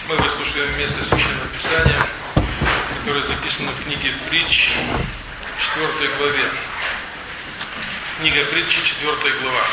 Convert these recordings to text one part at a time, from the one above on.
Мы выслушаем место Священного Писания, которое записано в книге Притч, 4 главе. Книга Притчи, 4 глава.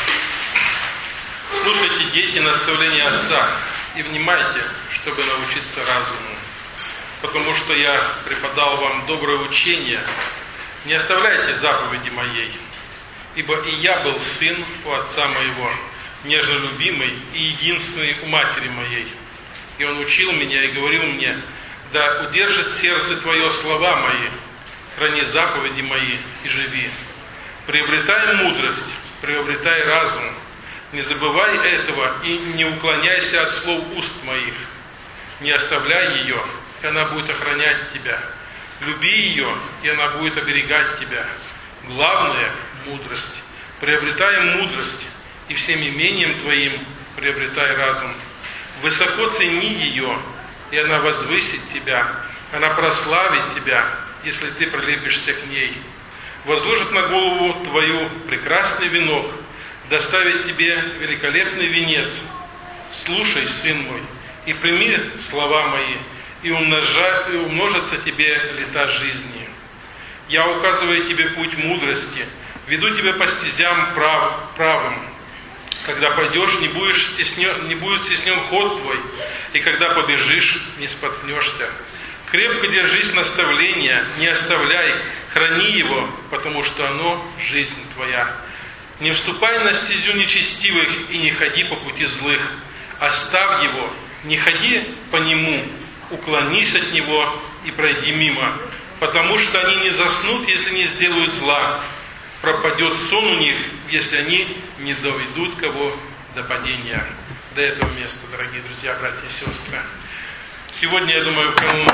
«Слушайте, дети, наставления отца, и внимайте, чтобы научиться разуму. Потому что я преподал вам доброе учение, не оставляйте заповеди моей. Ибо и я был сын у отца моего, нежно любимый и единственный у матери моей. И он учил меня и говорил мне: да удержит сердце твое слова мои, храни заповеди мои и живи. Приобретай мудрость, приобретай разум, не забывай этого и не уклоняйся от слов уст моих. Не оставляй ее, и она будет охранять тебя. Люби ее, и она будет оберегать тебя. Главное – мудрость. Приобретай мудрость, и всем имением твоим приобретай разум. Высоко цени ее, и она возвысит тебя. Она прославит тебя, если ты прилепишься к ней. Возложит на голову твою прекрасный венок, доставит тебе великолепный венец. Слушай, сын мой, и прими слова мои, и умножатся тебе лета жизни. Я указываю тебе путь мудрости, веду тебя по стезям правым. Когда пойдешь, не будет стеснен ход твой, и когда побежишь, не споткнешься. Крепко держись наставления, не оставляй, храни его, потому что оно жизнь твоя. Не вступай на стезю нечестивых и не ходи по пути злых. Оставь его, не ходи по нему, уклонись от него и пройди мимо, потому что они не заснут, если не сделают зла. Пропадет сон у них, если они не доведут кого до падения». До этого места, дорогие друзья, братья и сестры. Сегодня, я думаю, в канун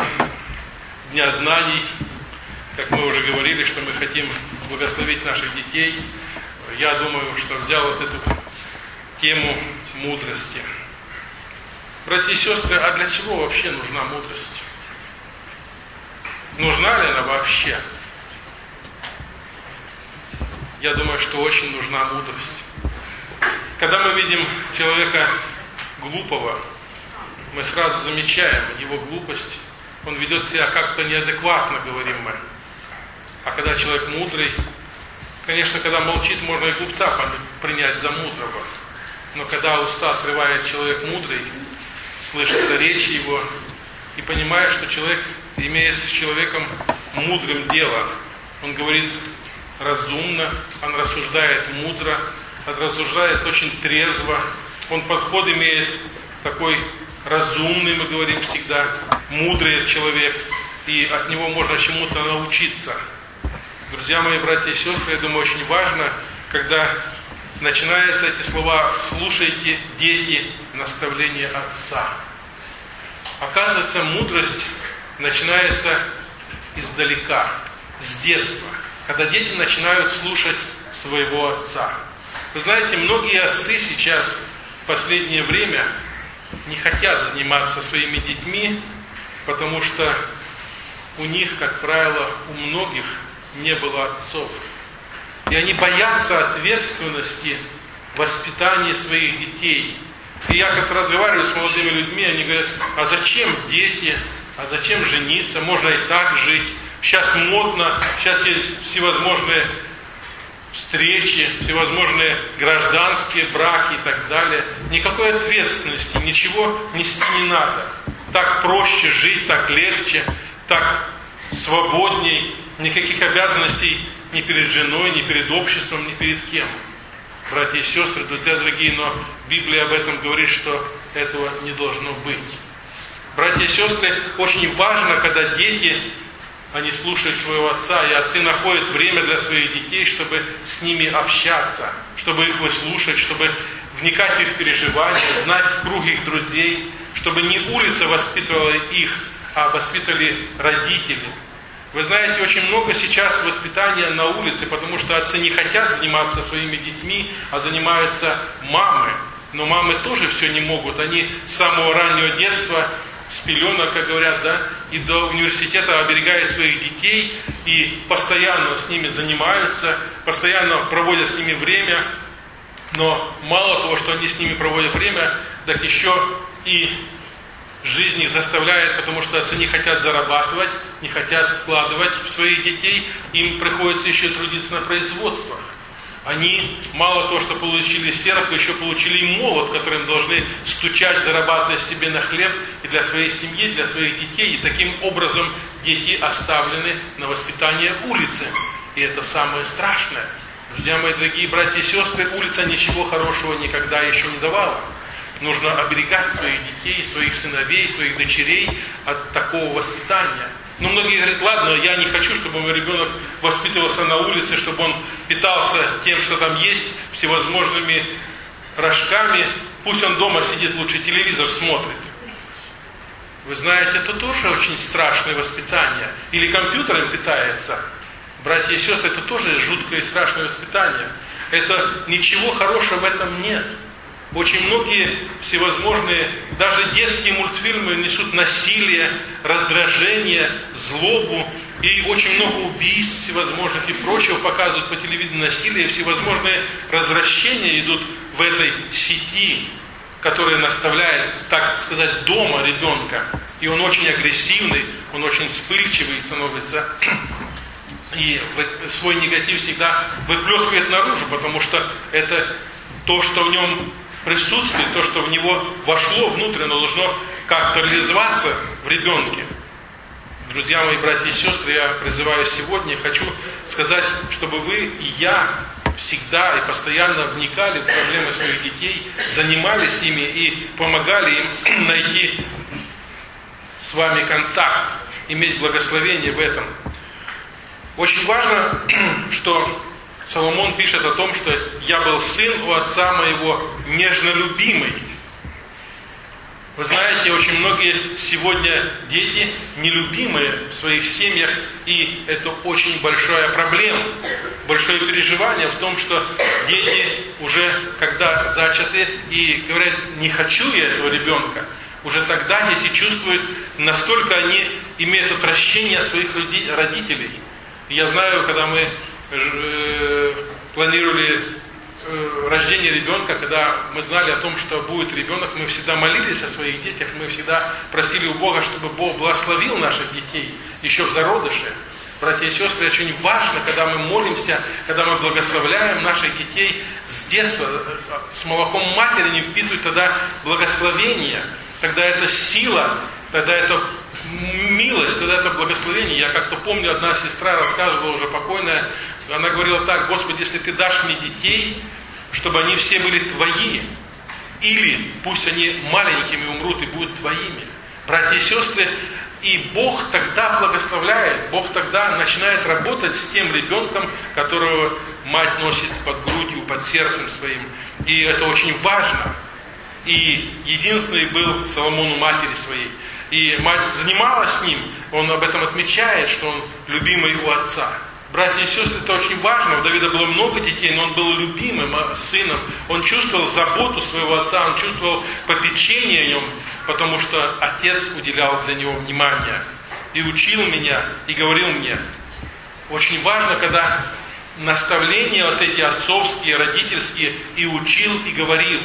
Дня знаний, как мы уже говорили, что мы хотим благословить наших детей, я думаю, что взял вот эту тему мудрости. Братья и сестры, а для чего вообще нужна мудрость? Нужна ли она вообще? Я думаю, что очень нужна мудрость. Когда мы видим человека глупого, мы сразу замечаем его глупость. Он ведет себя как-то неадекватно, говорим мы. А когда человек мудрый, конечно, когда молчит, можно и глупца принять за мудрого. Но когда уста открывает человек мудрый, слышится речь его, и понимает, что человек имеет с человеком мудрым дело. Он говорит разумно, он рассуждает мудро, он рассуждает очень трезво, он подход имеет такой разумный, мы говорим всегда, мудрый человек, и от него можно чему-то научиться. Друзья мои, братья и сестры, я думаю, очень важно, когда начинаются эти слова: «Слушайте, дети, наставления отца». Оказывается, мудрость начинается издалека, с детства, когда дети начинают слушать своего отца. Вы знаете, многие отцы сейчас, в последнее время, не хотят заниматься своими детьми, потому что у них, как правило, у многих не было отцов. И они боятся ответственности в воспитании своих детей. И я как-то разговариваю с молодыми людьми, они говорят: а зачем дети, а зачем жениться, можно и так жить. Сейчас модно, сейчас есть всевозможные встречи, всевозможные гражданские браки и так далее. Никакой ответственности, ничего нести не надо. Так проще жить, так легче, так свободней. Никаких обязанностей ни перед женой, ни перед обществом, ни перед кем. Братья и сестры, друзья дорогие, но Библия об этом говорит, что этого не должно быть. Братья и сестры, очень важно, когда дети, они слушают своего отца, и отцы находят время для своих детей, чтобы с ними общаться, чтобы их выслушать, чтобы вникать в их переживания, знать круг их друзей, чтобы не улица воспитывала их, а воспитывали родители. Вы знаете, очень много сейчас воспитания на улице, потому что отцы не хотят заниматься своими детьми, а занимаются мамы. Но мамы тоже все не могут. Они с самого раннего детства, с пеленок, как говорят, да, и до университета оберегают своих детей и постоянно с ними занимаются, постоянно проводят с ними время. Но мало того, что они с ними проводят время, так еще и жизнь их заставляет, потому что отцы не хотят зарабатывать, не хотят вкладывать в своих детей, им приходится еще трудиться на производствах. Они мало того, что получили серп, еще получили и молот, которым должны стучать, зарабатывая себе на хлеб и для своей семьи, для своих детей. И таким образом дети оставлены на воспитание улицы. И это самое страшное. Друзья мои, дорогие братья и сестры, улица ничего хорошего никогда еще не давала. Нужно оберегать своих детей, своих сыновей, своих дочерей от такого воспитания. Но многие говорят, ладно, я не хочу, чтобы мой ребенок воспитывался на улице, чтобы он питался тем, что там есть, всевозможными рожками. Пусть он дома сидит, лучше телевизор смотрит. Вы знаете, это тоже очень страшное воспитание. Или компьютером питается. Братья и сестры, это тоже жуткое и страшное воспитание. Это ничего хорошего в этом нет. Очень многие всевозможные, даже детские мультфильмы несут насилие, раздражение, злобу. И очень много убийств всевозможных и прочего показывают по телевидению насилие. Всевозможные развращения идут в этой сети, которая наставляет, так сказать, дома ребенка. И он очень агрессивный, он очень вспыльчивый становится. И свой негатив всегда выплескивает наружу, потому что это то, что в нем присутствует, то, что в него вошло внутрь, оно должно как-то реализоваться в ребенке. Друзья мои, братья и сестры, я призываю сегодня, хочу сказать, чтобы вы и я всегда и постоянно вникали в проблемы своих детей, занимались ими и помогали им найти с вами контакт, иметь благословение в этом. Очень важно, что Соломон пишет о том, что я был сын у отца моего нежно любимый. Вы знаете, очень многие сегодня дети нелюбимые в своих семьях, и это очень большая проблема. Большое переживание в том, что дети уже, когда зачаты и говорят, не хочу я этого ребенка, уже тогда дети чувствуют, насколько они имеют отвращение от своих родителей. Я знаю, когда мы планировали рождение ребенка, когда мы знали о том, что будет ребенок, мы всегда молились о своих детях, мы всегда просили у Бога, чтобы Бог благословил наших детей еще в зародыше. Братья и сестры, очень важно, когда мы молимся, когда мы благословляем наших детей с детства, с молоком матери не впитывают тогда благословение, тогда это сила, тогда это милость, тогда это благословение. Я как-то помню, одна сестра рассказывала, уже покойная, она говорила так: Господи, если Ты дашь мне детей, чтобы они все были Твои, или пусть они маленькими умрут и будут Твоими. Братья и сестры, и Бог тогда благословляет, Бог тогда начинает работать с тем ребенком, которого мать носит под грудью, под сердцем своим. И это очень важно. И единственный был Соломон у матери своей. И мать занималась с ним, он об этом отмечает, что он любимый у отца. Братья и сестры, это очень важно. У Давида было много детей, но он был любимым сыном. Он чувствовал заботу своего отца, он чувствовал попечение о нем, потому что отец уделял для него внимание. И учил меня, и говорил мне. Очень важно, когда наставления вот эти отцовские, родительские, и учил, и говорил.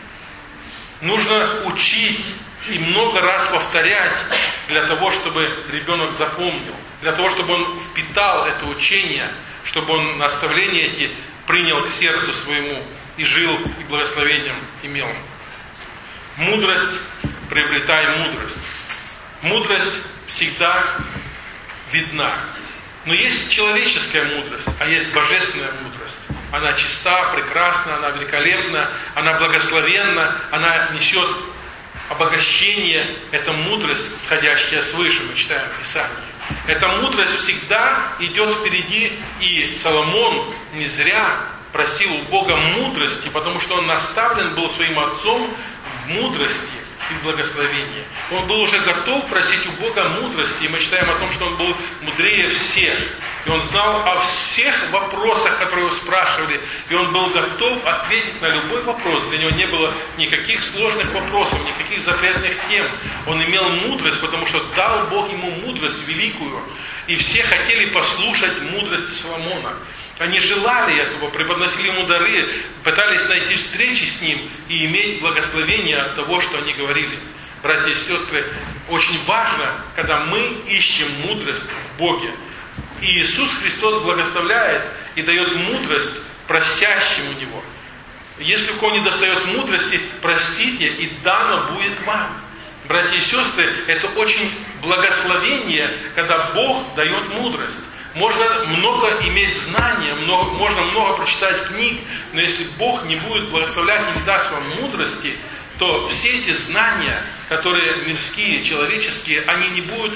Нужно учить и много раз повторять для того, чтобы ребенок запомнил, для того, чтобы он впитал это учение, чтобы он наставления эти принял к сердцу своему и жил, и благословением имел. Мудрость, приобретай мудрость. Мудрость всегда видна. Но есть человеческая мудрость, а есть божественная мудрость. Она чиста, прекрасна, она великолепна, она благословенна, она несет обогащение, это мудрость, сходящая свыше, мы читаем в Писании. Эта мудрость всегда идет впереди, и Соломон не зря просил у Бога мудрости, потому что он наставлен был своим отцом в мудрости и в благословении. Он был уже готов просить у Бога мудрости, и мы читаем о том, что он был мудрее всех. И он знал о всех вопросах, которые его спрашивали, и он был готов ответить на любой вопрос. Для него не было никаких сложных вопросов, никаких запретных тем. Он имел мудрость, потому что дал Бог ему мудрость великую. И все хотели послушать мудрости Соломона. Они желали этого, преподносили ему дары, пытались найти встречи с ним и иметь благословение от того, что они говорили. братья и сестры, очень важно, когда мы ищем мудрость в Боге. И Иисус Христос благословляет и дает мудрость просящим у Него. Если у кого не достает мудрости, просите, и дано будет вам. Братья и сестры, это очень благословение, когда Бог дает мудрость. Можно много иметь знания, можно много прочитать книг, но если Бог не будет благословлять и не даст вам мудрости, то все эти знания, которые мирские, человеческие, они не будут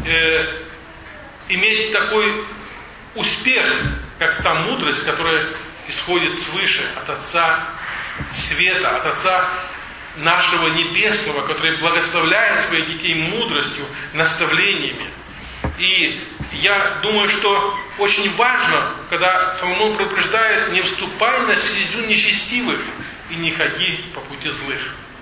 иметь такой успех, как та мудрость, которая исходит свыше, от Отца Света, от Отца нашего Небесного, который благословляет своих детей мудростью, наставлениями. И я думаю, что очень важно, когда Соломон предупреждает: не вступай на стезю нечестивых и не ходи по пути злых.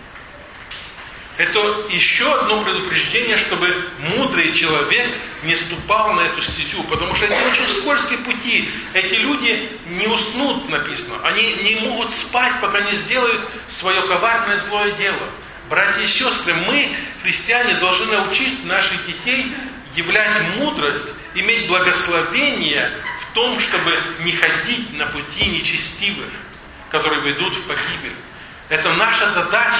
Это еще одно предупреждение, чтобы мудрый человек не ступал на эту стезю, потому что это очень скользкие пути. Эти люди не уснут, написано. Они не могут спать, пока не сделают свое коварное злое дело. Братья и сестры, мы, христиане, должны научить наших детей являть мудрость, иметь благословение в том, чтобы не ходить на пути нечестивых, которые ведут в погибель. Это наша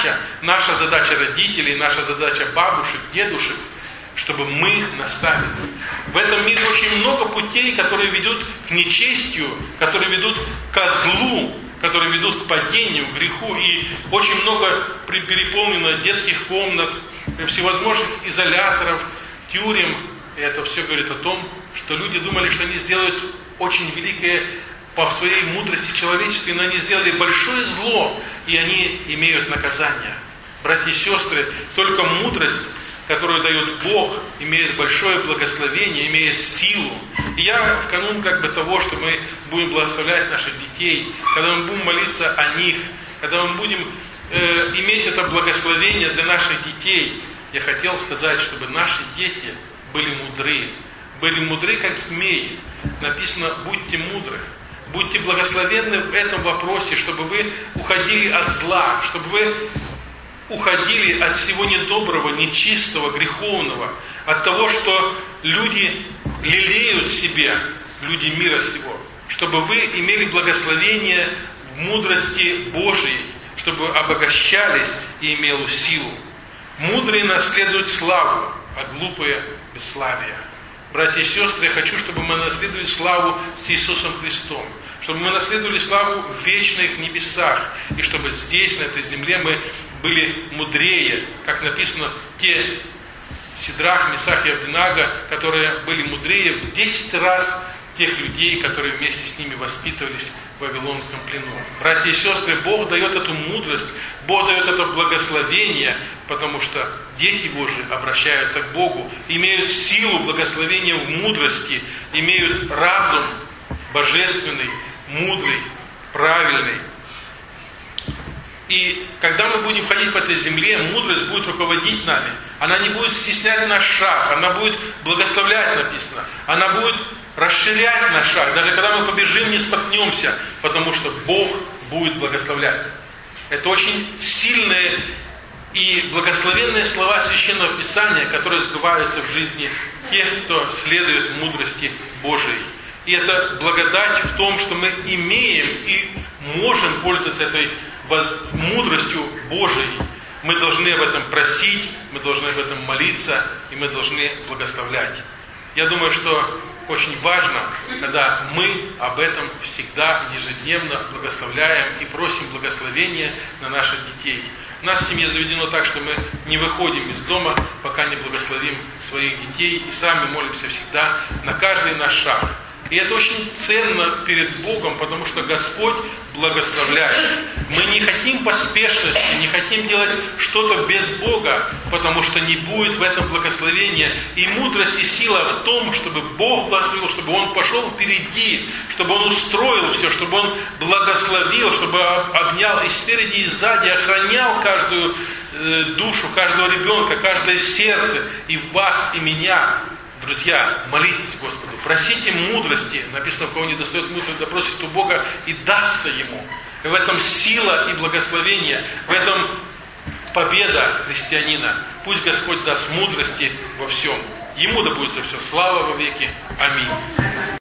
задача родителей, наша задача бабушек, дедушек, чтобы мы наставили. В этом мире очень много путей, которые ведут к нечестию, которые ведут к злу, которые ведут к падению, к греху. И очень много переполнено детских комнат, всевозможных изоляторов, тюрем. И это все говорит о том, что люди думали, что они сделают очень великое по своей мудрости человеческой, но они сделали большое зло, и они имеют наказание. Братья и сестры, только мудрость, которую дает Бог, имеет большое благословение, имеет силу. И я в канун того, что мы будем благословлять наших детей, когда мы будем молиться о них, когда мы будем иметь это благословение для наших детей, я хотел сказать, чтобы наши дети были мудры, как змеи. Написано: будьте мудры. Будьте благословенны в этом вопросе, чтобы вы уходили от зла, чтобы вы уходили от всего недоброго, нечистого, греховного, от того, что люди лелеют себе, люди мира сего, чтобы вы имели благословение в мудрости Божией, чтобы обогащались и имели силу. Мудрые наследуют славу, а глупые – бесславие. Братья и сестры, я хочу, чтобы мы наследовали славу с Иисусом Христом, чтобы мы наследовали славу в вечных небесах, и чтобы здесь, на этой земле, мы были мудрее, как написано, те Сидрах, Месах и Авдинага, которые были мудрее в 10 раз тех людей, которые вместе с ними воспитывались в Вавилонском плену. Братья и сестры, Бог дает эту мудрость, Бог дает это благословение, потому что дети Божии обращаются к Богу, имеют силу благословения в мудрости, имеют разум божественный, мудрый, правильный. И когда мы будем ходить по этой земле, мудрость будет руководить нами. Она не будет стеснять наш шаг, она будет благословлять, написано. Она будет расширять наш шаг. Даже когда мы побежим, не споткнемся, потому что Бог будет благословлять. Это очень сильные и благословенные слова Священного Писания, которые сбываются в жизни тех, кто следует мудрости Божией. И это благодать в том, что мы имеем и можем пользоваться этой мудростью Божией. Мы должны об этом просить, мы должны об этом молиться, и мы должны благословлять. Я думаю, что очень важно, когда мы об этом всегда ежедневно благословляем и просим благословения на наших детей. У нас в семье заведено так, что мы не выходим из дома, пока не благословим своих детей, и сами молимся всегда на каждый наш шаг. И это очень ценно перед Богом, потому что Господь благословляет. Мы не хотим поспешности, не хотим делать что-то без Бога, потому что не будет в этом благословения. И мудрость и сила в том, чтобы Бог благословил, чтобы Он пошел впереди, чтобы Он устроил все, чтобы Он благословил, чтобы обнял и спереди, и сзади, охранял каждую душу, каждого ребенка, каждое сердце, и вас, и меня. Друзья, молитесь Господу, просите мудрости. Написано, у кого не достает мудрости, да просит у Бога, и дастся ему. И в этом сила и благословение, в этом победа христианина. Пусть Господь даст мудрости во всем. Ему да будет за все слава во веки. Аминь.